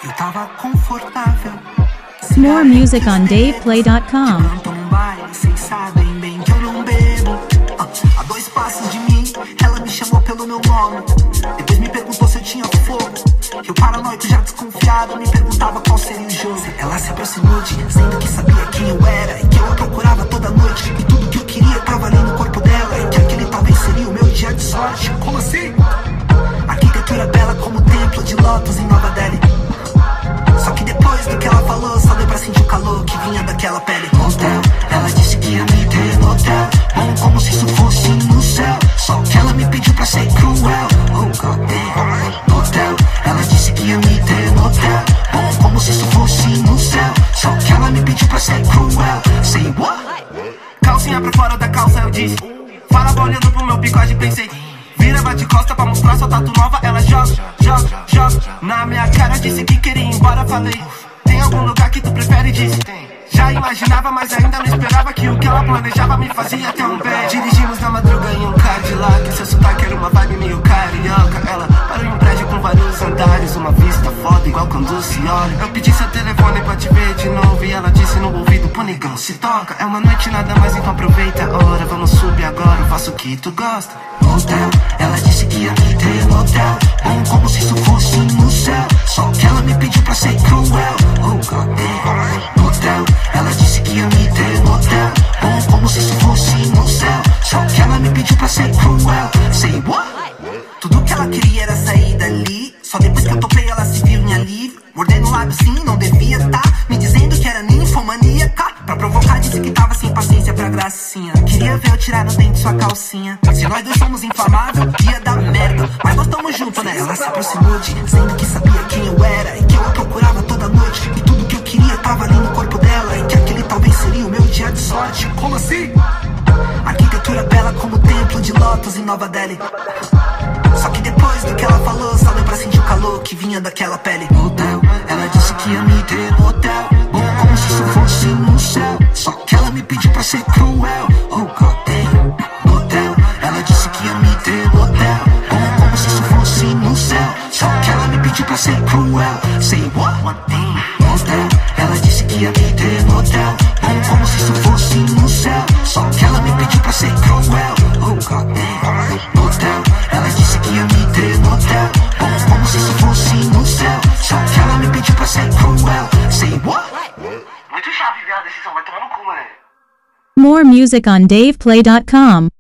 Eu tava confortável. More music on DavePlay.com. Num baile, vocês sabem bem que eu não bebo. A 2 passos de mim, ela me chamou pelo meu nome. Depois me perguntou se eu tinha fogo. Eu paranoico, já desconfiado, me perguntava qual seria o jogo. Ela se aproximou dizendo que sabia quem eu era e que eu a procurava toda noite. E tudo que eu queria tava ali no corpo dela. E que aquele talvez seria o meu dia de sorte. Como assim? Arquitetura bela como o templo de Lotus em Nova Delhi. Só que depois do que ela falou, só deu pra sentir o calor que vinha daquela pele. Hotel, ela disse que ia me ter no hotel, bom como se isso fosse no céu. Só que ela me pediu pra ser cruel. Oh God damn. Hotel, ela disse que ia me ter no hotel, bom como se isso fosse no céu. Só que ela me pediu pra ser cruel. Say what? Calcinha pra fora da calça, eu disse. Fala olhando pro meu bigode, pensei. Virava de costa pra mostrar sua tatu nova. Ela joga, joga, joga na minha cara, disse que queria ir embora. Falei, tem algum lugar que tu prefere? Disse, já imaginava, mas ainda não esperava que o que ela planejava me fazia tão bem. Dirigimos na madruga em um Cadillac, seu sotaque era uma vibe meio carioca. Ela parou em um prédio com vários andares, uma vista foda igual quando se olha. Eu pedi seu telefone pra te ver de novo e ela disse no ouvido, pô negão, se toca. É uma noite nada mais, então aproveita a hora. Vamos subir agora, eu faço o que tu gosta. Hotel, ela disse que ia me ter no hotel, bom como se isso fosse no céu. Só que ela me pediu pra ser cruel. Oh God damn. Hotel, ela disse que ia me ter no hotel, bom como se isso fosse no céu. Só que ela me pediu pra ser cruel. Say what? Tudo que ela queria era sair dali. Só depois que eu topei ela se viu em alívio. Mordendo o lábio sim, não devia tá me dizendo que era ninfomaníaca. Pra provocar disse que tava sem paciência pra gracinha. Queria ver eu tirar no dente sua calcinha. Se nós dois somos inflamável, ia dar merda. Mas nós tamo junto, né? Ela se aproximou dizendo que sabia quem eu era e que eu a procurava toda noite. E tudo que eu queria tava ali no corpo dela. E que aquele talvez seria o meu dia de sorte. Como assim? Arquitetura bela como o templo de Lotus em Nova Delhi. Só que depois do que ela falou, só deu pra sentir o calor que vinha daquela pele. Hotel, ela disse que ia me ter no hotel, bom como se isso fosse no céu. Só que ela me pediu pra ser cruel. Oh God damn. Hotel, ela disse que ia me ter no hotel, bom como se isso fosse no céu. Só que ela me pediu pra ser cruel. Say what? Hotel, ela disse que ia me ter no hotel, bom como se isso fosse no céu. Só que ela me pediu pra ser cruel. Oh God damn. Hotel, ela disse que ia me ter no hotel, bom como se isso fosse no céu. Só que ela me pediu pra ser cruel. Say what? Muito chave, viado. Esse som vai tomar no cu, mané. More music on DavePlay.com.